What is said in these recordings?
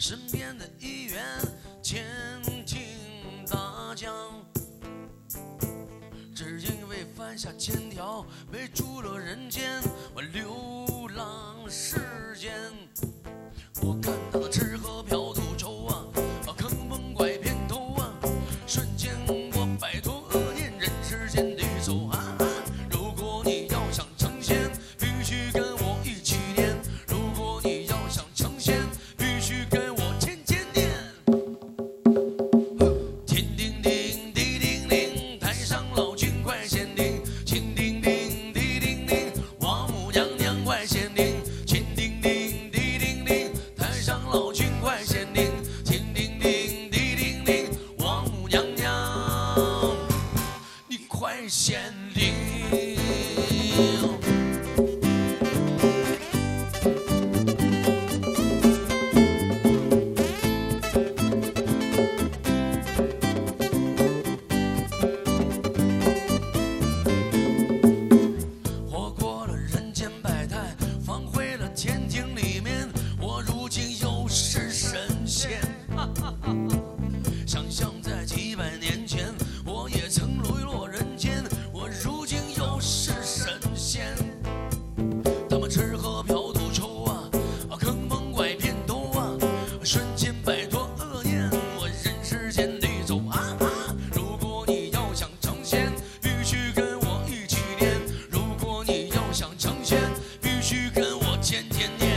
身边的医院前倾大江，只因为犯下千条，被逐了人间，我流浪世间。我看到的吃喝嫖赌抽啊，坑蒙拐骗偷啊，瞬间我摆脱恶念，人世间的走啊。如果你要想成仙，必须跟我一起念；如果你要想成仙，必须跟我天天念。天叮叮地叮铃，太上老君快显灵；天叮叮地叮铃，王母娘娘快显灵；天叮叮地叮铃，太上老君快显灵；天叮叮地叮铃，王母娘娘你快显灵。活过了人间百态，放回了天庭里面，我如今又是神仙。想象在几百年前，我也曾沦落人间，我如今又是神仙。他们吃喝嫖赌抽啊，坑蒙拐骗偷啊，瞬间摆脱恶念，我人世间的走啊。如果你要想成仙，必须跟我一起念；如果你要想成仙，必须跟我天天念。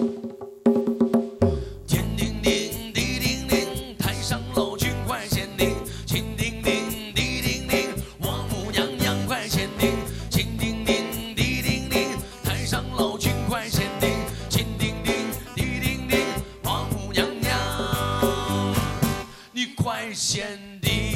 天叮叮地叮铃，太上老君快显灵；天叮叮地叮铃，王母娘娘快显灵；天叮叮地叮铃，太上老君快显灵；天叮叮地叮铃，王母娘娘你快显灵。